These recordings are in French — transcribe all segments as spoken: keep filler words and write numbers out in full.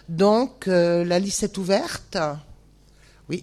Donc, euh, la liste est ouverte. Oui.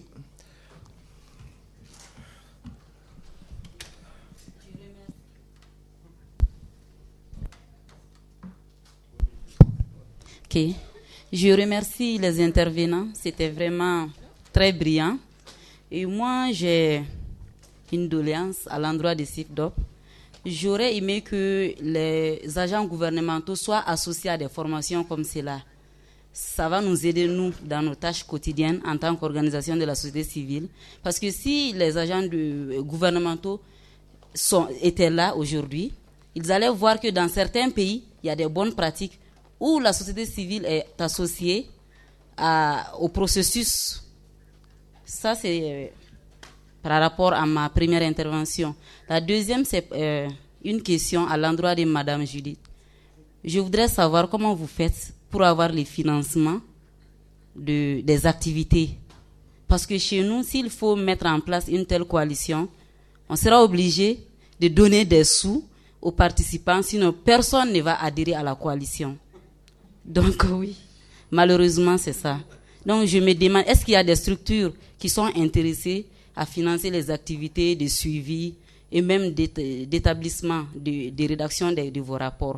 Ok. Je remercie les intervenants. C'était vraiment très brillant. Et moi, j'ai une doléance à l'endroit de C I F D O P. J'aurais aimé que les agents gouvernementaux soient associés à des formations comme cela. Ça va nous aider, nous, dans nos tâches quotidiennes en tant qu'organisation de la société civile. Parce que si les agents de, gouvernementaux sont, étaient là aujourd'hui, ils allaient voir que dans certains pays, il y a des bonnes pratiques où la société civile est associée à, au processus. Ça, c'est euh, par rapport à ma première intervention. La deuxième, c'est euh, une question à l'endroit de Madame Judith. Je voudrais savoir comment vous faites pour avoir les financements de, des activités. Parce que chez nous, s'il faut mettre en place une telle coalition, on sera obligé de donner des sous aux participants, sinon personne ne va adhérer à la coalition. Donc oui, malheureusement, c'est ça. Donc je me demande, est-ce qu'il y a des structures qui sont intéressées à financer les activités de suivi et même d'établissement, de, de rédaction de, de vos rapports?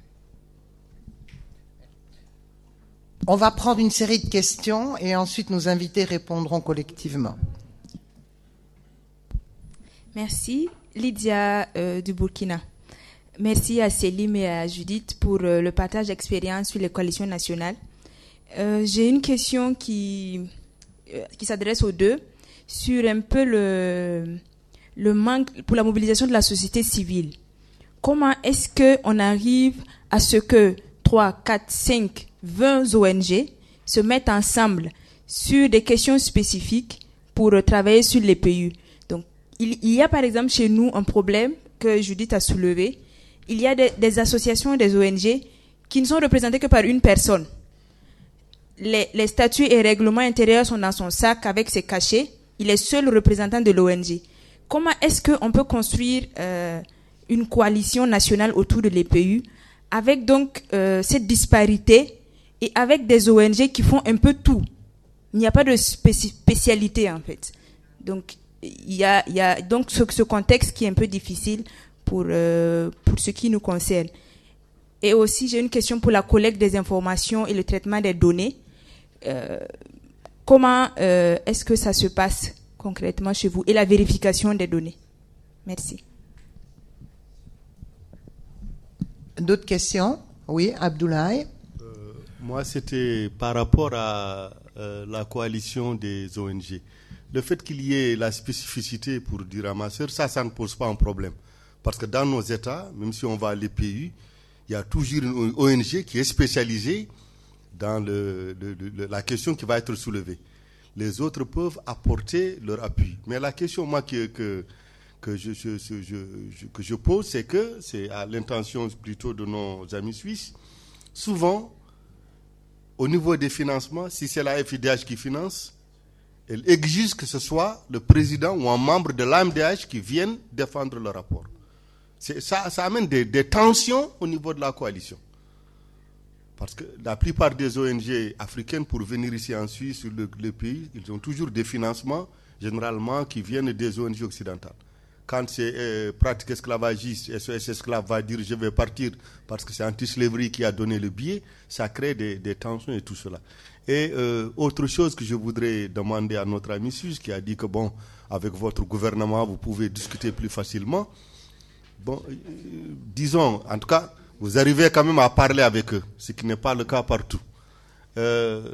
On va prendre une série de questions et ensuite nos invités répondront collectivement. Merci. Lydia euh, du Burkina. Merci à Célim et à Judith pour euh, le partage d'expérience sur les coalitions nationales. Euh, j'ai une question qui, euh, qui s'adresse aux deux sur un peu le, le manque pour la mobilisation de la société civile. Comment est-ce qu'on arrive à ce que trois, quatre, cinq, vingt O N G se mettent ensemble sur des questions spécifiques pour euh, travailler sur les P U? Donc, il, il y a par exemple chez nous un problème que Judith a soulevé. Il y a des, des associations, des O N G qui ne sont représentées que par une personne. Les, les statuts et règlements intérieurs sont dans son sac avec ses cachets. Il est seul représentant de l'O N G. Comment est-ce qu'on peut construire euh, une coalition nationale autour de l'E P U avec donc euh, cette disparité et avec des O N G qui font un peu tout? Il n'y a pas de spéci- spécialité en fait. Donc il y a, il y a donc ce, ce contexte qui est un peu difficile pour, euh, pour ce qui nous concerne. Et aussi, j'ai une question pour la collecte des informations et le traitement des données. Euh, comment euh, est-ce que ça se passe concrètement chez vous et la vérification des données? Merci. D'autres questions? Oui, Abdoulaye. Euh, moi, c'était par rapport à euh, la coalition des O N G. Le fait qu'il y ait la spécificité pour du ramasseur, ça, ça ne pose pas un problème. Parce que dans nos États, même si on va à l'E P U, il y a toujours une O N G qui est spécialisée dans le, le, le, la question qui va être soulevée. Les autres peuvent apporter leur appui. Mais la question, moi, que, que, que, je, je, je, je, que je pose, c'est que, c'est à l'intention plutôt de nos amis suisses, souvent, au niveau des financements, si c'est la F I D H qui finance, elle exige que ce soit le président ou un membre de l'A M D H qui vienne défendre le rapport. C'est, ça, ça amène des, des tensions au niveau de la coalition. Parce que la plupart des O N G africaines, pour venir ici en Suisse, sur le, le pays, ils ont toujours des financements, généralement, qui viennent des O N G occidentales. Quand c'est euh, pratique esclavagiste, S O S Esclave va dire je vais partir parce que c'est Anti-Slavery qui a donné le billet, ça crée des, des tensions et tout cela. Et euh, autre chose que je voudrais demander à notre ami suisse qui a dit que bon, avec votre gouvernement, vous pouvez discuter plus facilement. Bon, euh, disons, en tout cas, vous arrivez quand même à parler avec eux, ce qui n'est pas le cas partout. Euh,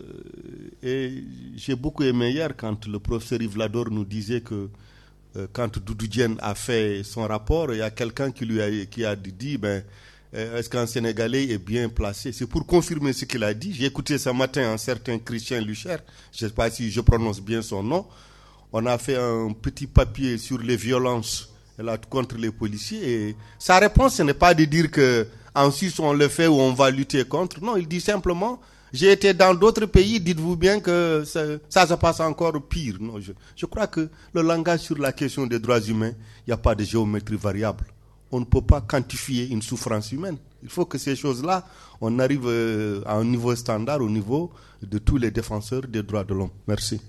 et j'ai beaucoup aimé hier quand le professeur Yves Lador nous disait que euh, quand Doudou Diène a fait son rapport, il y a quelqu'un qui lui a, qui a dit, ben, euh, est-ce qu'un Sénégalais est bien placé? C'est pour confirmer ce qu'il a dit. J'ai écouté ce matin un certain Christian Lucher, je ne sais pas si je prononce bien son nom. On a fait un petit papier sur les violences là, contre les policiers. Et sa réponse, ce n'est pas de dire que en Suisse on le fait ou on va lutter contre. Non, il dit simplement, j'ai été dans d'autres pays, dites-vous bien que ça, ça se passe encore pire. Non, je, je crois que le langage sur la question des droits humains, il n'y a pas de géométrie variable. On ne peut pas quantifier une souffrance humaine. Il faut que ces choses-là, on arrive euh, à un niveau standard, au niveau de tous les défenseurs des droits de l'homme. Merci.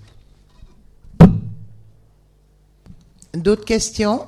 D'autres questions?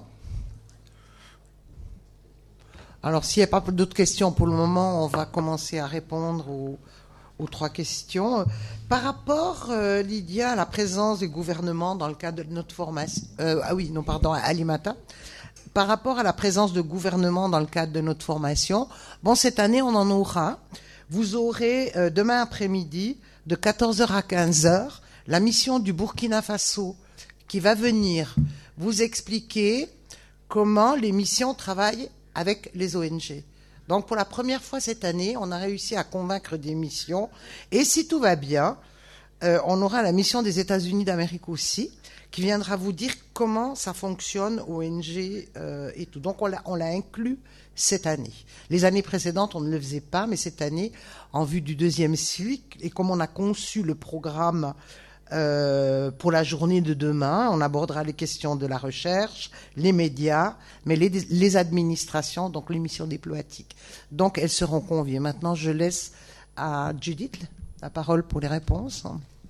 Alors, s'il n'y a pas d'autres questions pour le moment, on va commencer à répondre aux, aux trois questions. Par rapport, euh, Lydia, à la présence du gouvernement dans le cadre de notre formation... Euh, ah oui, non, pardon, Alimata. Par rapport à la présence de gouvernement dans le cadre de notre formation, bon, cette année, on en aura. Vous aurez, euh, demain après-midi, de quatorze heures à quinze heures, la mission du Burkina Faso qui va venir vous expliquer comment les missions travaillent avec les O N G. Donc pour la première fois cette année, on a réussi à convaincre des missions. Et si tout va bien, euh, on aura la mission des États-Unis d'Amérique aussi, qui viendra vous dire comment ça fonctionne, O N G euh, et tout. Donc on l'a, on l'a inclus cette année. Les années précédentes, on ne le faisait pas, mais cette année, en vue du deuxième cycle, et comme on a conçu le programme Euh, pour la journée de demain, on abordera les questions de la recherche, les médias, mais les, les administrations, donc les missions diplomatiques. Donc, elles seront conviées. Maintenant, je laisse à Judith la parole pour les réponses.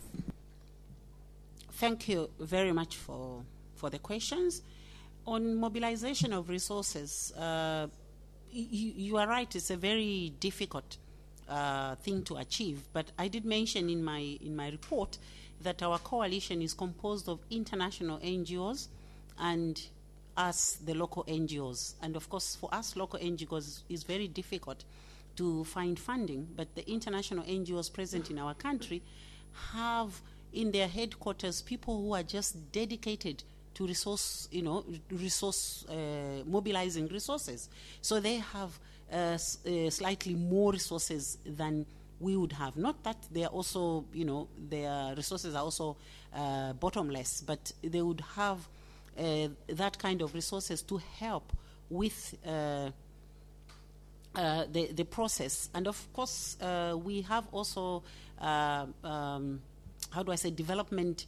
Thank you very much for, for the questions. On mobilization of resources, uh, you, you are right, it's a very difficult uh, thing to achieve, but I did mention in my, in my report that our coalition is composed of international N G Os and us, the local N G Os. And of course, for us, local N G Os, it's very difficult to find funding, but the international N G Os present in our country have in their headquarters people who are just dedicated to resource, you know, resource, uh, mobilizing resources. So they have uh, s- uh, slightly more resources than we would have. Not that they are also, you know, their resources are also uh, bottomless, but they would have uh, that kind of resources to help with uh, uh, the, the process. And of course, uh, we have also, uh, um, how do I say, development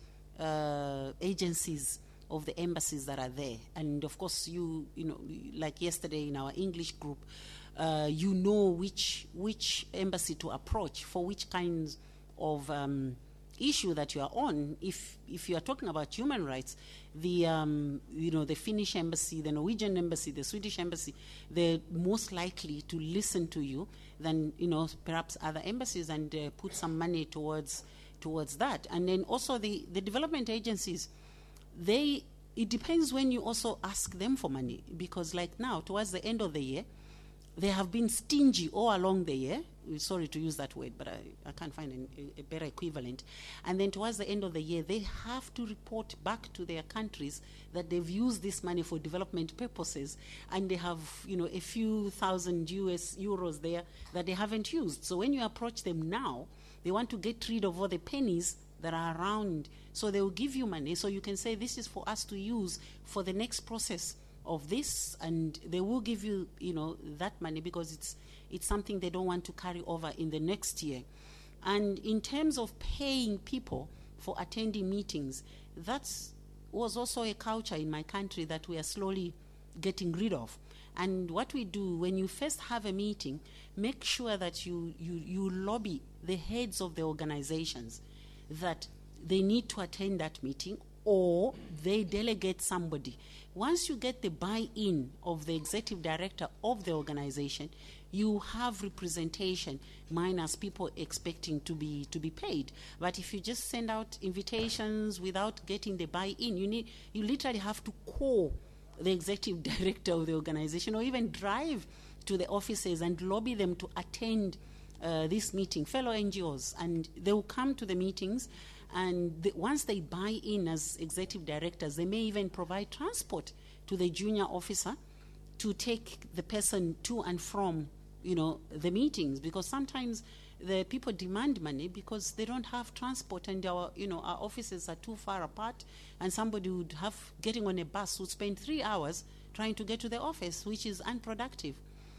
uh, agencies of the embassies that are there. And of course, you, you know, like yesterday in our English group, Uh, you know which which embassy to approach for which kinds of um, issue that you are on. If if you are talking about human rights, the um, you know the Finnish embassy, the Norwegian embassy, the Swedish embassy, they're most likely to listen to you than you know perhaps other embassies and uh, put some money towards towards that. And then also the the development agencies, they it depends when you also ask them for money, because like now towards the end of the year, they have been stingy all along the year. Sorry to use that word, but I, I can't find an, a, a better equivalent. And then towards the end of the year, they have to report back to their countries that they've used this money for development purposes, and they have, you know, a few thousand U S euros there that they haven't used. So when you approach them now, they want to get rid of all the pennies that are around. So they will give you money. So you can say, this is for us to use for the next process of this, and they will give you, you know, that money because it's it's something they don't want to carry over in the next year. And in terms of paying people for attending meetings, that was also a culture in my country that we are slowly getting rid of. And what we do when you first have a meeting, make sure that you you, you lobby the heads of the organizations that they need to attend that meeting, or they delegate somebody. Once you get the buy-in of the executive director of the organization, you have representation minus people expecting to be to be paid. But if you just send out invitations without getting the buy-in, you need you literally have to call the executive director of the organization, or even drive to the offices and lobby them to attend uh, this meeting, fellow N G Os, and they will come to the meetings. And the, once they buy in as executive directors, they may even provide transport to the junior officer to take the person to and from, you know, the meetings. Because sometimes the people demand money because they don't have transport, and our, you know, our offices are too far apart. And somebody would have getting on a bus would spend three hours trying to get to the office, which is unproductive.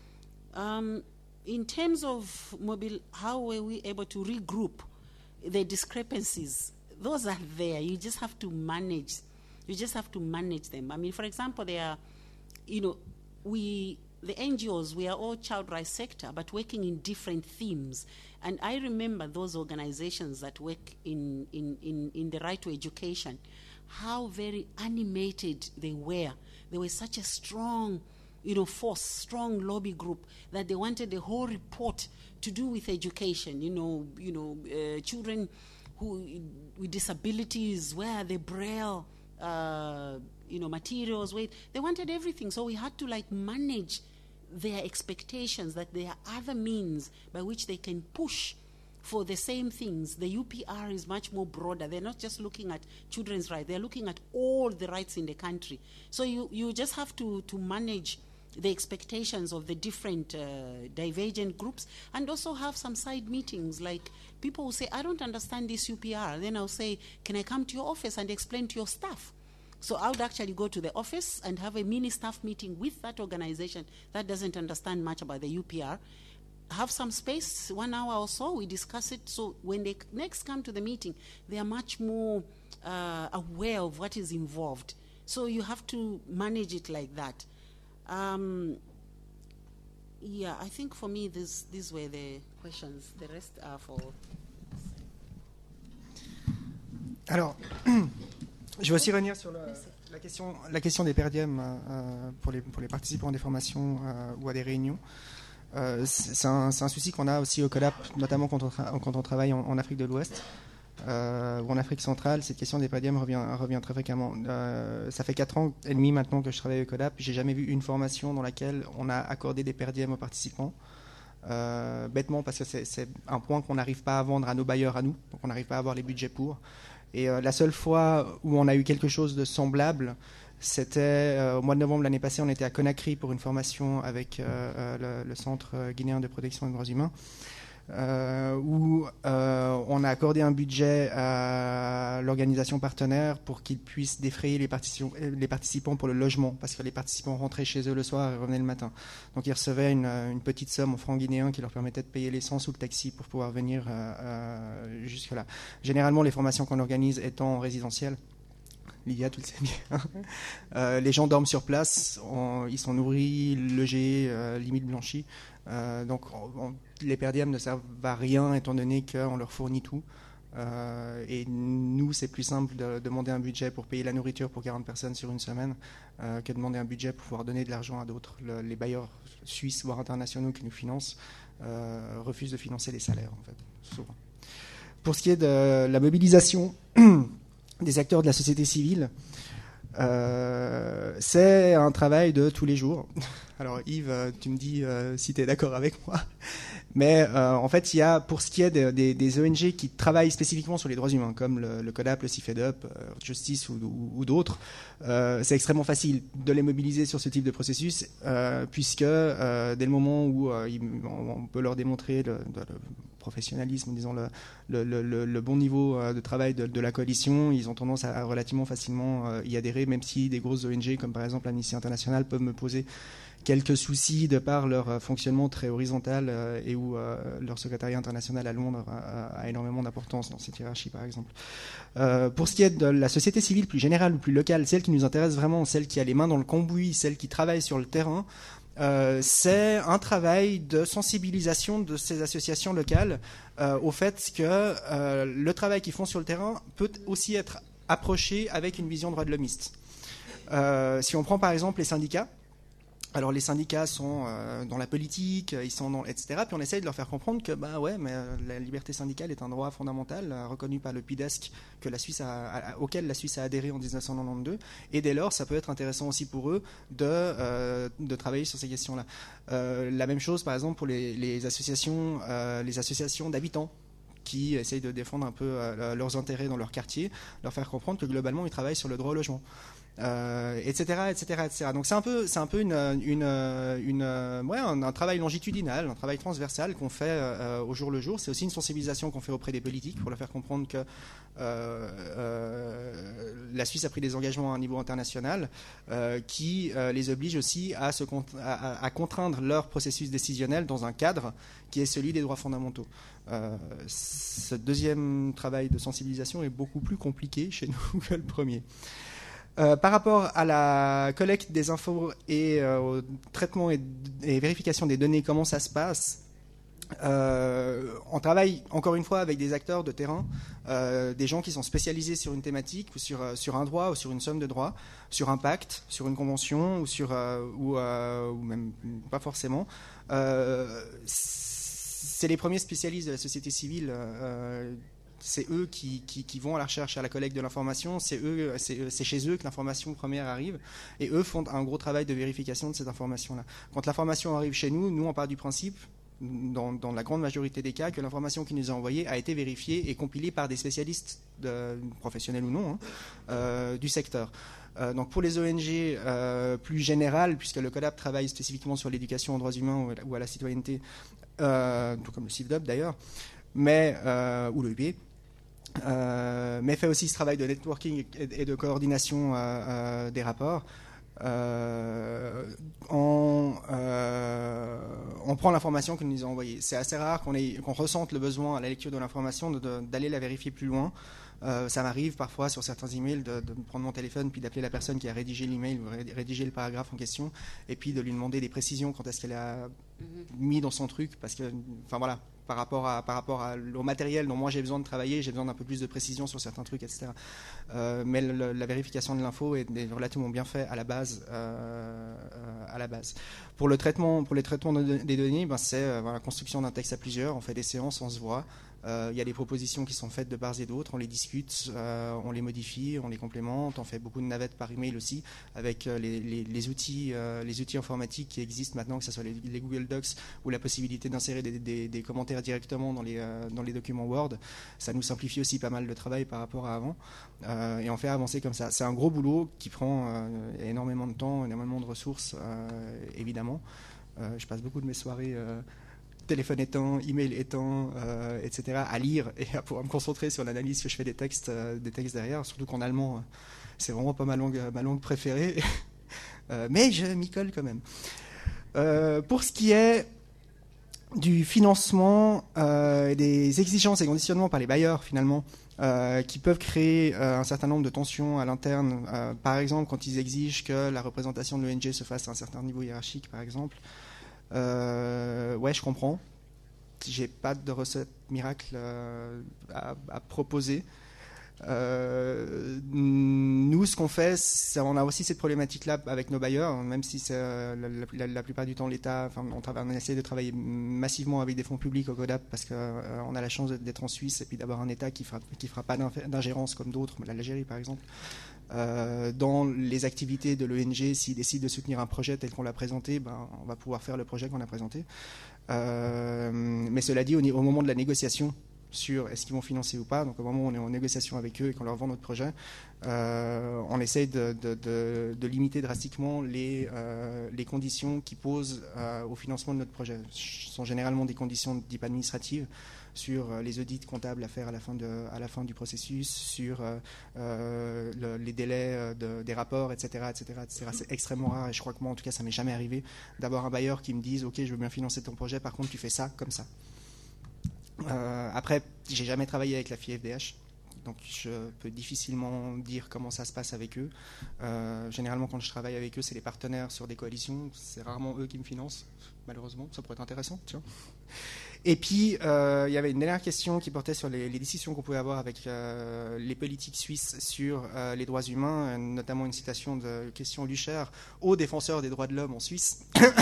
Um, in terms of mobile, how were we able to regroup the discrepancies? Those are there. You just have to manage. You just have to manage them. I mean, for example, there are, you know, we the N G Os, we are all child rights sector, but working in different themes. And I remember those organizations that work in, in, in, in the right to education, how very animated they were. They were such a strong, you know, force, strong lobby group that they wanted the whole report to do with education. You know, you know, uh, children who with disabilities, where the braille, uh, you know, materials. Wait, they wanted everything. So we had to like manage their expectations that there are other means by which they can push for the same things. The U P R is much more broader. They're not just looking at children's rights. They're looking at all the rights in the country. So you, you just have to, to manage the expectations of the different uh, divergent groups, and also have some side meetings. Like people will say, I don't understand this U P R. Then I'll say, can I come to your office and explain to your staff? So I would actually go to the office and have a mini staff meeting with that organization that doesn't understand much about the U P R. Have some space, one hour or so, we discuss it. So when they next come to the meeting, they are much more uh, aware of what is involved. So you have to manage it like that. Um, yeah, I think for me, this, these were the questions. The rest are for... Alors, je vais aussi revenir sur la, la, question, la question des per diem euh, pour, les, pour les participants à des formations euh, ou à des réunions. Euh, c'est, un, c'est un souci qu'on a aussi au COLAP, notamment quand on, tra- quand on travaille en, en Afrique de l'Ouest euh, ou en Afrique centrale. Cette question des per diem revient, revient très fréquemment. Euh, ça fait quatre ans et demi maintenant que je travaille au COLAP. J'ai jamais vu une formation dans laquelle on a accordé des per diem aux participants. Euh, bêtement parce que c'est, c'est un point qu'on n'arrive pas à vendre à nos bailleurs à nous, donc on n'arrive pas à avoir les budgets pour. Et euh, la seule fois où on a eu quelque chose de semblable, c'était euh, au mois de novembre l'année passée. On était à Conakry pour une formation avec euh, le, le Centre guinéen de protection des droits humains, euh, où euh, on a accordé un budget à l'organisation partenaire pour qu'ils puissent défrayer les participants, les participants pour le logement, parce que les participants rentraient chez eux le soir et revenaient le matin. Donc ils recevaient une, une petite somme en francs guinéens qui leur permettait de payer l'essence ou le taxi pour pouvoir venir euh, euh, jusque-là. Généralement, les formations qu'on organise étant en résidentiel, Lydia, tu le sais bien. euh, les gens dorment sur place, on, ils sont nourris, logés, euh, limite blanchis. Euh, donc on, on, les per diem ne servent à rien étant donné qu'on leur fournit tout. Euh, et nous, c'est plus simple de demander un budget pour payer la nourriture pour quarante personnes sur une semaine euh, que de demander un budget pour pouvoir donner de l'argent à d'autres. Le, les bailleurs suisses, voire internationaux qui nous financent, euh, refusent de financer les salaires, en fait, souvent. Pour ce qui est de la mobilisation des acteurs de la société civile, euh, c'est un travail de tous les jours. Alors Yves, tu me dis euh, si tu es d'accord avec moi, mais euh, en fait il y a, pour ce qui est des, des, des O N G qui travaillent spécifiquement sur les droits humains, comme le, le CODAP, le CIFEDUP, euh, Justice ou, ou, ou d'autres, euh, c'est extrêmement facile de les mobiliser sur ce type de processus, euh, puisque euh, dès le moment où euh, ils, on, on peut leur démontrer le, le, le professionnalisme, disons le, le, le, le bon niveau de travail de, de la coalition, ils ont tendance à, à relativement facilement euh, y adhérer, même si des grosses O N G comme par exemple Amnesty International peuvent me poser quelques soucis de par leur fonctionnement très horizontal euh, et où euh, leur secrétariat international à Londres a, a énormément d'importance dans cette hiérarchie, par exemple. Euh, pour ce qui est de la société civile plus générale ou plus locale, celle qui nous intéresse vraiment, celle qui a les mains dans le cambouis, celle qui travaille sur le terrain, euh, c'est un travail de sensibilisation de ces associations locales euh, au fait que euh, le travail qu'ils font sur le terrain peut aussi être approché avec une vision droit de l'homiste. Euh, si on prend par exemple les syndicats, alors les syndicats sont euh, dans la politique, ils sont dans, et cetera. Puis on essaye de leur faire comprendre que bah ouais, mais euh, la liberté syndicale est un droit fondamental euh, reconnu par le P I D E S C que la Suisse a, a, auquel la Suisse a adhéré en dix-neuf cent quatre-vingt-douze. Et dès lors, ça peut être intéressant aussi pour eux de euh, de travailler sur ces questions-là. Euh, la même chose, par exemple, pour les, les associations, euh, les associations d'habitants qui essayent de défendre un peu euh, leurs intérêts dans leur quartier, leur faire comprendre que globalement, ils travaillent sur le droit au logement. Euh, et cetera, et cetera, et cetera. Donc c'est un peu, c'est un peu une, une, une, ouais, un, un travail longitudinal, un travail transversal qu'on fait euh, au jour le jour. C'est aussi une sensibilisation qu'on fait auprès des politiques pour leur faire comprendre que euh, euh, la Suisse a pris des engagements à un niveau international euh, qui euh, les obligent aussi à, se cont- à, à contraindre leur processus décisionnel dans un cadre qui est celui des droits fondamentaux. Euh, ce deuxième travail de sensibilisation est beaucoup plus compliqué chez nous que le premier. Euh, par rapport à la collecte des infos et euh, au traitement et, et vérification des données, comment ça se passe? Euh, on travaille encore une fois avec des acteurs de terrain, euh, des gens qui sont spécialisés sur une thématique ou sur, euh, sur un droit ou sur une somme de droits, sur un pacte, sur une convention ou, sur, euh, ou, euh, ou même pas forcément. Euh, c'est les premiers spécialistes de la société civile. Euh, c'est eux qui, qui, qui vont à la recherche, à la collecte de l'information, c'est, eux, c'est, c'est chez eux que l'information première arrive, et eux font un gros travail de vérification de cette information-là. Quand l'information arrive chez nous, nous on part du principe, Dans, dans la grande majorité des cas, que l'information qui nous est envoyée a été vérifiée et compilée par des spécialistes de, professionnels ou non hein, euh, du secteur. Euh, donc pour les O N G euh, plus générales, puisque le CODAP travaille spécifiquement sur l'éducation aux droits humains ou à la citoyenneté, euh, tout comme le CIFDOP d'ailleurs, mais euh, ou le U P, euh, mais fait aussi ce travail de networking et, et de coordination euh, euh, des rapports. Euh, on, euh, on prend l'information que nous a envoyée. C'est assez rare qu'on, ait, qu'on ressente le besoin à la lecture de l'information de, de, d'aller la vérifier plus loin. Euh, ça m'arrive parfois sur certains emails de, de prendre mon téléphone puis d'appeler la personne qui a rédigé l'email ou rédigé le paragraphe en question et puis de lui demander des précisions quand est-ce qu'elle a mis dans son truc parce que, enfin voilà, par rapport, à, par rapport à, au matériel dont moi j'ai besoin de travailler, j'ai besoin d'un peu plus de précision sur certains trucs, et cetera. Euh, mais le, la vérification de l'info est, est relativement bien fait à la base. Euh, à la base. Pour le traitement, pour les traitements de, des données, ben c'est euh, voilà, construction d'un texte à plusieurs. On fait des séances, on se voit. Il euh, y a des propositions qui sont faites de part et d'autre, on les discute, euh, on les modifie, on les complémente, on fait beaucoup de navettes par email aussi avec euh, les, les, les, outils, euh, les outils informatiques qui existent maintenant, que ce soit les, les Google Docs ou la possibilité d'insérer des, des, des commentaires directement dans les, euh, dans les documents Word. Ça nous simplifie aussi pas mal de travail par rapport à avant euh, et on fait avancer comme ça. C'est un gros boulot qui prend euh, énormément de temps, énormément de ressources, euh, évidemment. Euh, je passe beaucoup de mes soirées... Euh, téléphone éteint, email éteint, euh, et cetera, à lire et à pouvoir me concentrer sur l'analyse que je fais des textes, euh, des textes derrière, surtout qu'en allemand, euh, c'est vraiment pas ma langue, ma langue préférée, euh, mais je m'y colle quand même. Euh, pour ce qui est du financement, euh, des exigences et conditionnements par les bailleurs, finalement, euh, qui peuvent créer euh, un certain nombre de tensions à l'interne, euh, par exemple, quand ils exigent que la représentation de l'O N G se fasse à un certain niveau hiérarchique, par exemple. Euh, ouais, je comprends. J'ai pas de recette miracle euh, à, à proposer. Euh, nous, ce qu'on fait, c'est, on a aussi cette problématique-là avec nos bailleurs, même si c'est euh, la, la, la plupart du temps l'État. Enfin, on, travaille, on essaie de travailler massivement avec des fonds publics au CODAP parce qu'on euh, a la chance d'être en Suisse et puis d'avoir un État qui fera, qui fera pas d'ingérence comme d'autres, l'Algérie par exemple. Euh, dans les activités de l'O N G, s'ils décident de soutenir un projet tel qu'on l'a présenté, ben, on va pouvoir faire le projet qu'on a présenté. Euh, mais cela dit, au, au moment de la négociation sur est-ce qu'ils vont financer ou pas, donc au moment où on est en négociation avec eux et qu'on leur vend notre projet, euh, on essaye de, de, de, de limiter drastiquement les, euh, les conditions qui posent euh, au financement de notre projet. Ce sont généralement des conditions de type administrative, sur les audits comptables à faire à la fin, de, à la fin du processus, sur euh, le, les délais de, des rapports, et cetera, et cetera, et cetera. C'est extrêmement rare et je crois que moi, en tout cas, ça m'est jamais arrivé d'avoir un bailleur qui me dise « Ok, je veux bien financer ton projet, par contre, tu fais ça comme ça ». Euh, après, j'ai jamais travaillé avec la F I F D H, donc je peux difficilement dire comment ça se passe avec eux. Euh, généralement, quand je travaille avec eux, c'est les partenaires sur des coalitions. C'est rarement eux qui me financent, malheureusement. Ça pourrait être intéressant, tu vois. Et puis, euh, il y avait une dernière question qui portait sur les, les décisions qu'on pouvait avoir avec euh, les politiques suisses sur euh, les droits humains, notamment une citation de Christian Lucher, haut défenseur des droits de l'homme en Suisse.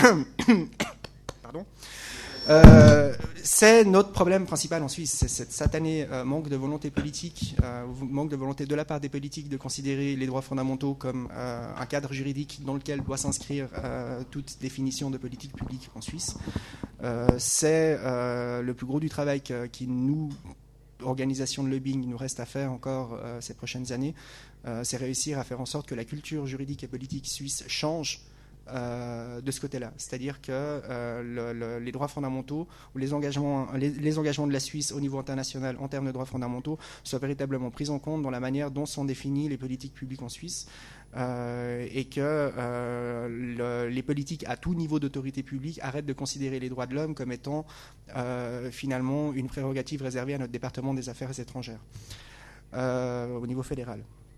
Pardon. Euh, c'est notre problème principal en Suisse, c'est cette satanée euh, manque de volonté politique, euh, manque de volonté de la part des politiques de considérer les droits fondamentaux comme euh, un cadre juridique dans lequel doit s'inscrire euh, toute définition de politique publique en Suisse. Euh, c'est euh, le plus gros du travail que, qui nous, organisation de lobbying, nous reste à faire encore euh, ces prochaines années. Euh, c'est réussir à faire en sorte que la culture juridique et politique suisse change Euh, de ce côté-là, c'est-à-dire que euh, le, le, les droits fondamentaux ou les engagements, les, les engagements de la Suisse au niveau international en termes de droits fondamentaux soient véritablement pris en compte dans la manière dont sont définies les politiques publiques en Suisse euh, et que euh, le, les politiques à tout niveau d'autorité publique arrêtent de considérer les droits de l'homme comme étant euh, finalement une prérogative réservée à notre département des affaires étrangères euh, au niveau fédéral.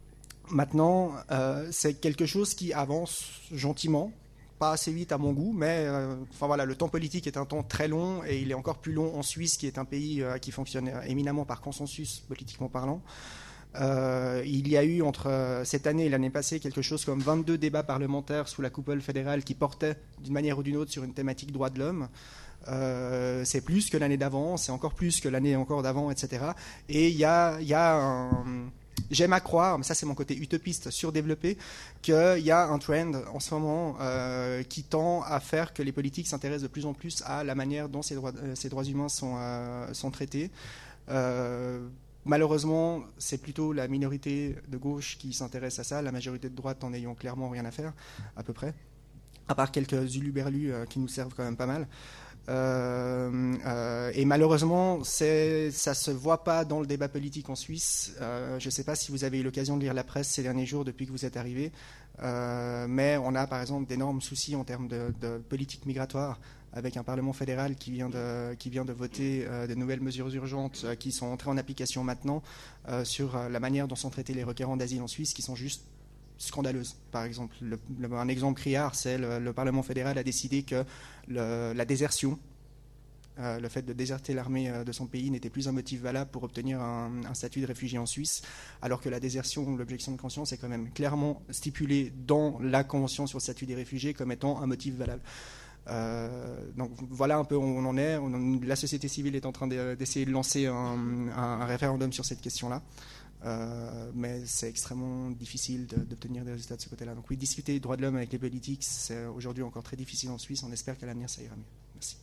Maintenant, euh, c'est quelque chose qui avance gentiment, pas assez vite à mon goût, mais euh, enfin voilà, le temps politique est un temps très long et il est encore plus long en Suisse, qui est un pays euh, qui fonctionne éminemment par consensus politiquement parlant. Euh, il y a eu entre euh, cette année et l'année passée quelque chose comme vingt-deux débats parlementaires sous la coupole fédérale qui portaient d'une manière ou d'une autre sur une thématique droit de l'homme. Euh, c'est plus que l'année d'avant, c'est encore plus que l'année encore d'avant, et cetera. Et il y a, y a un... J'aime à croire, mais ça c'est mon côté utopiste surdéveloppé, qu'il y a un trend en ce moment euh, qui tend à faire que les politiques s'intéressent de plus en plus à la manière dont ces droits, euh, ces droits humains sont, euh, sont traités. Euh, malheureusement, c'est plutôt la minorité de gauche qui s'intéresse à ça, la majorité de droite en ayant clairement rien à faire, à peu près, à part quelques uluberlus euh, qui nous servent quand même pas mal. Euh, euh, et malheureusement, c'est, ça se voit pas dans le débat politique en Suisse. Euh, je ne sais pas si vous avez eu l'occasion de lire la presse ces derniers jours depuis que vous êtes arrivé, euh, mais on a par exemple d'énormes soucis en termes de, de politique migratoire, avec un Parlement fédéral qui vient de, qui vient de voter euh, de nouvelles mesures urgentes euh, qui sont entrées en application maintenant euh, sur euh, la manière dont sont traités les requérants d'asile en Suisse, qui sont juste scandaleuse. Par exemple, le, le, un exemple criard, c'est le, le Parlement fédéral a décidé que le, la désertion, euh, le fait de déserter l'armée euh, de son pays n'était plus un motif valable pour obtenir un, un statut de réfugié en Suisse, alors que la désertion ou l'objection de conscience est quand même clairement stipulée dans la Convention sur le statut des réfugiés comme étant un motif valable. Euh, donc voilà un peu où on en est. On, la société civile est en train de, d'essayer de lancer un, un, un référendum sur cette question-là. Euh, mais c'est extrêmement difficile de, d'obtenir des résultats de ce côté-là. Donc oui, discuter des droits de l'homme avec les politiques, c'est aujourd'hui encore très difficile en Suisse. On espère qu'à l'avenir, ça ira mieux. Merci.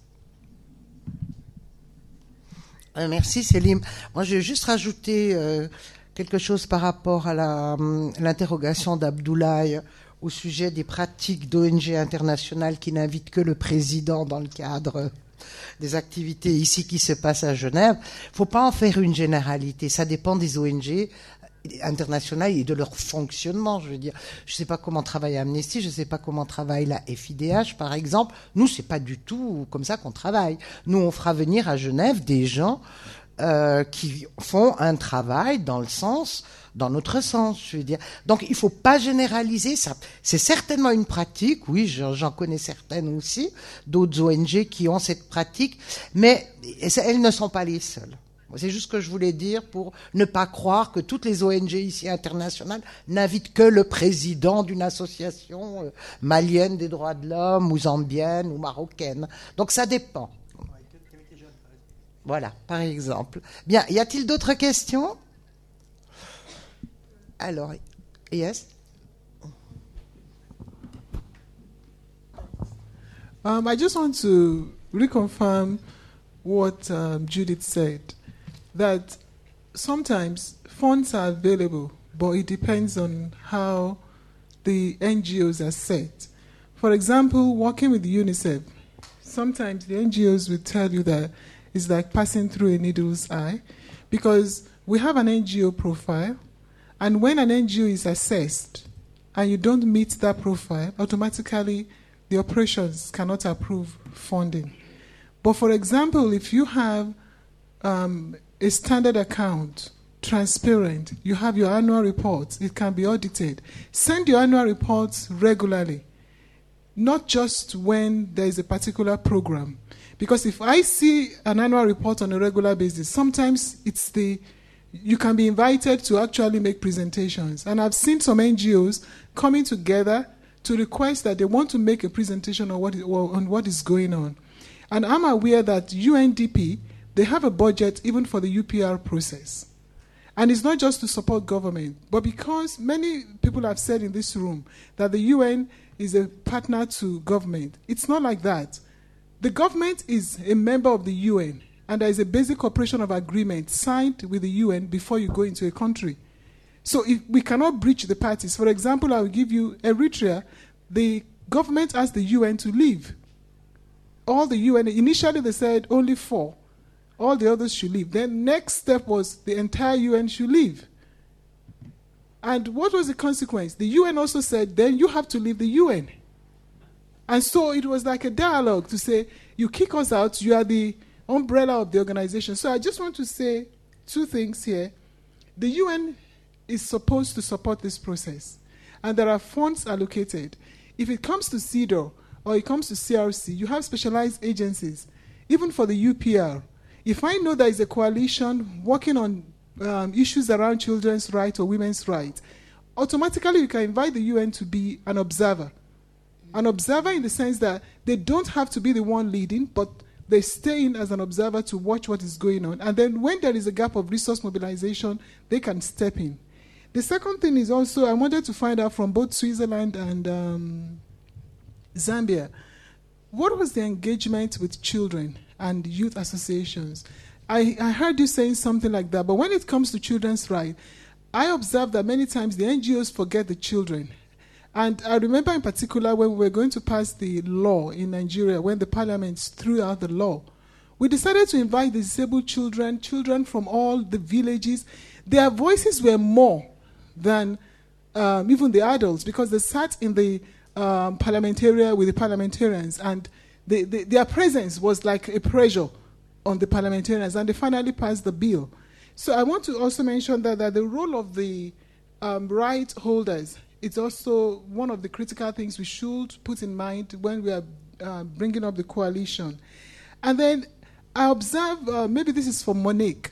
Euh, merci Céline. Moi, je vais juste rajouter euh, quelque chose par rapport à la, l'interrogation d'Abdoulaye au sujet des pratiques d'O N G internationales qui n'invitent que le président dans le cadre des activités ici qui se passent à Genève. Il ne faut pas en faire une généralité. Ça dépend des O N G internationales et de leur fonctionnement. Je veux dire, je ne sais pas comment travaille Amnesty, je ne sais pas comment travaille la F I D H, par exemple. Nous, c'est pas du tout comme ça qu'on travaille. Nous, on fera venir à Genève des gens euh, qui font un travail dans le sens, dans notre sens, je veux dire. Donc, il ne faut pas généraliser ça. C'est certainement une pratique, oui, j'en connais certaines aussi, d'autres O N G qui ont cette pratique, mais elles ne sont pas les seules. C'est juste ce que je voulais dire pour ne pas croire que toutes les O N G ici internationales n'invitent que le président d'une association malienne des droits de l'homme, ou zambienne, ou marocaine. Donc, ça dépend. Voilà, par exemple. Bien, y a-t-il d'autres questions ? Alors, yes. Um, I just want to reconfirm what um, Judith said, that sometimes funds are available, but it depends on how the N G Os are set. For example, working with UNICEF, sometimes the N G Os will tell you that it's like passing through a needle's eye, because we have an N G O profile, and when an N G O is assessed and you don't meet that profile, automatically the operations cannot approve funding. But for example, if you have um, a standard account, transparent, you have your annual reports, it can be audited. Send your annual reports regularly, not just when there is a particular program. Because if I see an annual report on a regular basis, sometimes it's the you can be invited to actually make presentations. And I've seen some N G Os coming together to request that they want to make a presentation on what is, on what is going on. And I'm aware that U N D P, they have a budget even for the U P R process. And it's not just to support government, but because many people have said in this room that the U N is a partner to government. It's not like that. The government is a member of the U N, and there is a basic cooperation of agreement signed with the U N before you go into a country. So if we cannot breach the parties. For example, I will give you Eritrea. The government asked the U N to leave. All the U N, initially they said only four. All the others should leave. Then next step was the entire U N should leave. And what was the consequence? The U N also said, then you have to leave the U N. And so it was like a dialogue to say, you kick us out, you are the umbrella of the organization. So I just want to say two things here. The U N is supposed to support this process, and there are funds allocated. If it comes to C E D O or it comes to C R C, you have specialized agencies, even for the U P R. If I know there is a coalition working on um, issues around children's rights or women's rights, automatically you can invite the U N to be an observer. An observer in the sense that they don't have to be the one leading, but they stay in as an observer to watch what is going on. And then when there is a gap of resource mobilization, they can step in. The second thing is also, I wanted to find out from both Switzerland and um, Zambia, what was the engagement with children and youth associations? I, I heard you saying something like that, but when it comes to children's rights, I observed that many times the N G Os forget the children. And I remember in particular when we were going to pass the law in Nigeria, when the parliament threw out the law, we decided to invite the disabled children, children from all the villages. Their voices were more than um, even the adults, because they sat in the um, parliamentarian with the parliamentarians, and the, the, their presence was like a pressure on the parliamentarians, and they finally passed the bill. So I want to also mention that, that the role of the um, right holders is also one of the critical things we should put in mind when we are uh, bringing up the coalition. And then I observe, uh, maybe this is for Monique,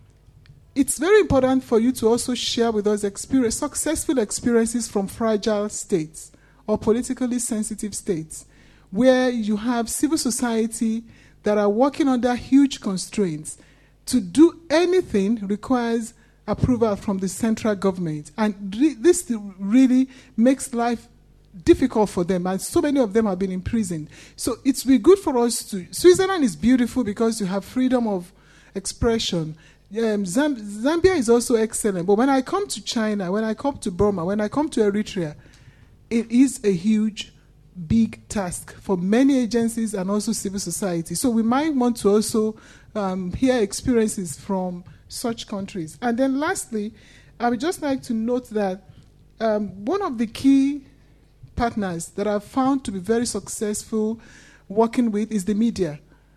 it's very important for you to also share with us experience, successful experiences from fragile states or politically sensitive states, where you have civil society that are working under huge constraints. To do anything requires approval from the central government. And re- this really makes life difficult for them, and so many of them have been imprisoned. So it's really good for us to... Switzerland is beautiful because you have freedom of expression. Um, Zamb- Zambia is also excellent. But when I come to China, when I come to Burma, when I come to Eritrea, it is a huge, big task for many agencies and also civil society. So we might want to also um, hear experiences from such countries. And then lastly, I would just like to note that um, one of the key partners that I've found to be very successful working with is the media.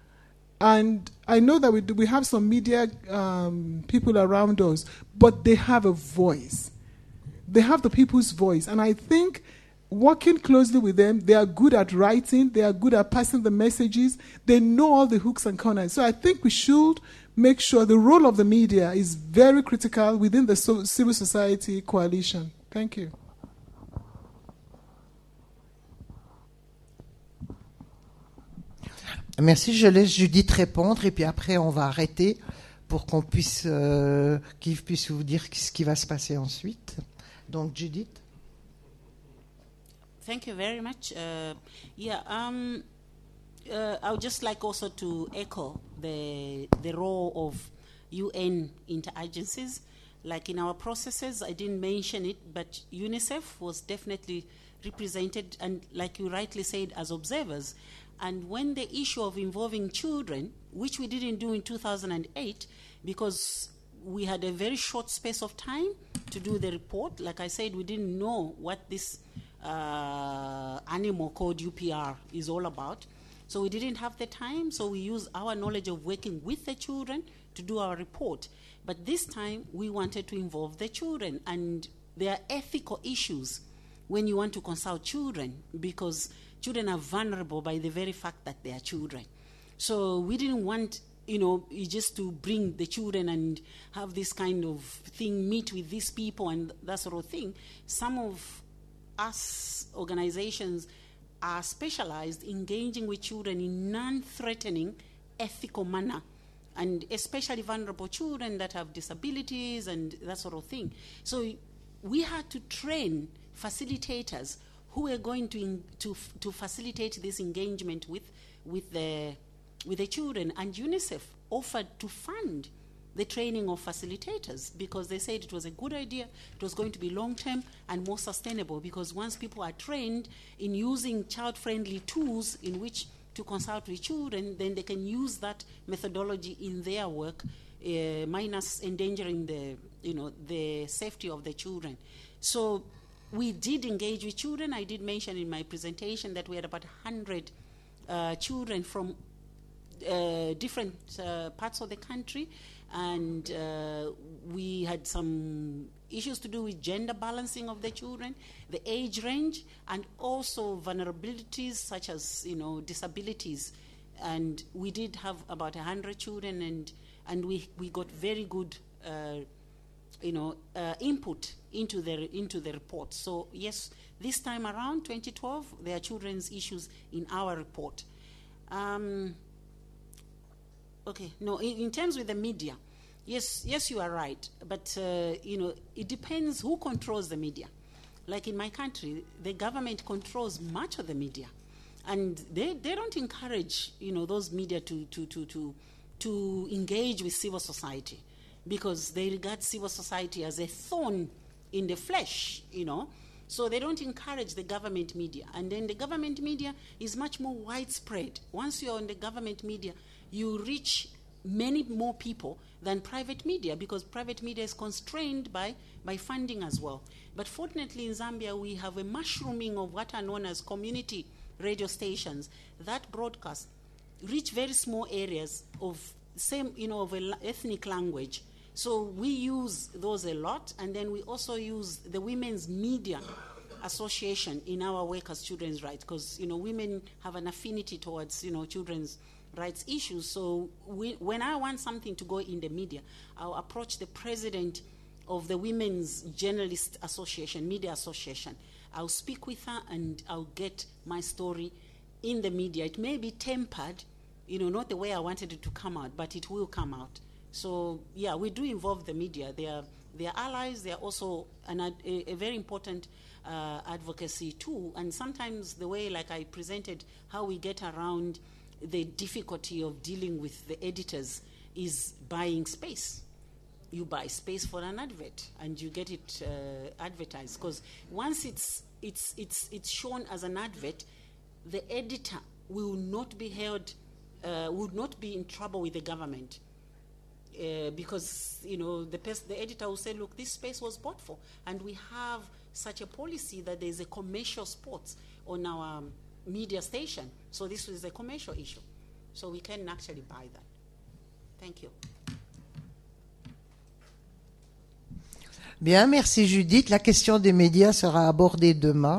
And I know that we, do, we have some media um, people around us, but they have a voice. They have the people's voice. And I think working closely with them, they are good at writing, they are good at passing the messages, they know all the hooks and corners. So I think we should make sure the role of the media is very critical within the so- civil society coalition. Thank you. Merci, je laisse Judith répondre et puis après on va arrêter pour qu'on puisse, euh, qu'il puisse vous dire ce qui va se passer ensuite. Donc Judith. Thank you very much. Uh, yeah, um, uh, I would just like also to echo the the role of U N interagencies. Like in our processes, I didn't mention it, but UNICEF was definitely represented, and like you rightly said, as observers. And when the issue of involving children, which we didn't do in two thousand eight, because we had a very short space of time to do the report. Like I said, we didn't know what this uh, animal called U P R is all about. So we didn't have the time, so we used our knowledge of working with the children to do our report. But this time, we wanted to involve the children. And there are ethical issues when you want to consult children, because children are vulnerable by the very fact that they are children. So we didn't want, you know, just to bring the children and have this kind of thing, meet with these people and that sort of thing. Some of us organizations are specialized in engaging with children in non-threatening, ethical manner, and especially vulnerable children that have disabilities and that sort of thing. So we had to train facilitators who are going to in, to to facilitate this engagement with with the with the children, and UNICEF offered to fund the training of facilitators because they said it was a good idea, it was going to be long-term and more sustainable, because once people are trained in using child-friendly tools in which to consult with children, then they can use that methodology in their work, uh, minus endangering the you know the safety of the children. So we did engage with children. I did mention in my presentation that we had about one hundred uh, children from uh, different uh, parts of the country, and uh, we had some issues to do with gender balancing of the children, the age range, and also vulnerabilities such as, you know, disabilities. And we did have about one hundred children, and, and we, we got very good uh, you know, uh, input into the, into the report. So, yes, this time around, twenty twelve, there are children's issues in our report. Um, okay, no, in, in terms with the media, yes, yes, you are right. But, uh, you know, it depends who controls the media. Like in my country, the government controls much of the media. And they, they don't encourage, you know, those media to, to, to, to, to engage with civil society, because they regard civil society as a thorn in the flesh, you know. So they don't encourage the government media. And then the government media is much more widespread. Once you're on the government media, you reach many more people than private media, because private media is constrained by, by funding as well. But fortunately in Zambia, we have a mushrooming of what are known as community radio stations that broadcast, reach very small areas of same, you know, of an ethnic language. So we use those a lot, and then we also use the Women's Media Association in our work as children's rights, because, you know, women have an affinity towards, you know, children's rights issues. So we, when I want something to go in the media, I'll approach the president of the Women's Journalist Association, Media Association. I'll speak with her and I'll get my story in the media. It may be tempered, you know, not the way I wanted it to come out, but it will come out. So, yeah, we do involve the media. They are, they are allies. They are also an ad, a, a very important uh, advocacy tool. And sometimes the way, like I presented, how we get around the difficulty of dealing with the editors is buying space. You buy space for an advert, and you get it uh, advertised. Because once it's, it's, it's, it's shown as an advert, the editor will not be held, uh, would not be in trouble with the government. Uh, because, you know, the, pers- the editor will say, look, this space was bought for. And we have such a policy that there's a commercial spot on our um, media station. So this is a commercial issue. So we can actually buy that. Thank you. Bien, merci Judith. La question des médias sera abordée demain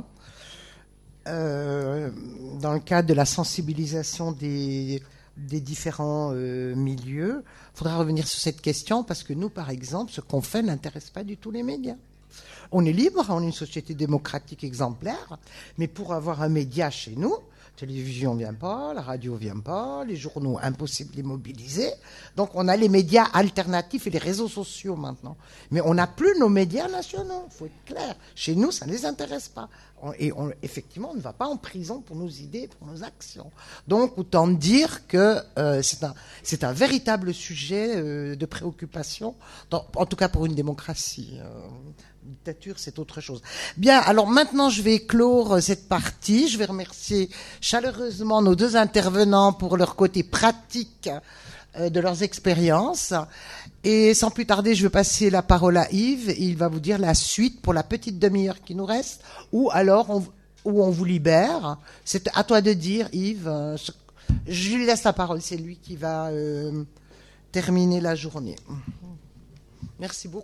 euh, dans le cadre de la sensibilisation des... des différents euh, milieux. Il faudra revenir sur cette question parce que nous, par exemple, ce qu'on fait n'intéresse pas du tout les médias. On est libre, on est une société démocratique exemplaire, mais pour avoir un média chez nous, la télévision ne vient pas, la radio ne vient pas, les journaux, impossible de les mobiliser. Donc on a les médias alternatifs et les réseaux sociaux maintenant. Mais on n'a plus nos médias nationaux, il faut être clair. Chez nous, ça ne les intéresse pas. On, et on, effectivement, on ne va pas en prison pour nos idées, pour nos actions. Donc autant dire que euh, c'est, un, c'est un véritable sujet euh, de préoccupation, dans, en tout cas pour une démocratie. Euh, dictature, c'est autre chose. Bien, alors maintenant, je vais clore cette partie. Je vais remercier chaleureusement nos deux intervenants pour leur côté pratique euh, de leurs expériences. Et sans plus tarder, je vais passer la parole à Yves. Il va vous dire la suite pour la petite demi-heure qui nous reste, ou alors on, où on vous libère. C'est à toi de dire, Yves. Je lui laisse la parole. C'est lui qui va euh, terminer la journée. Merci beaucoup.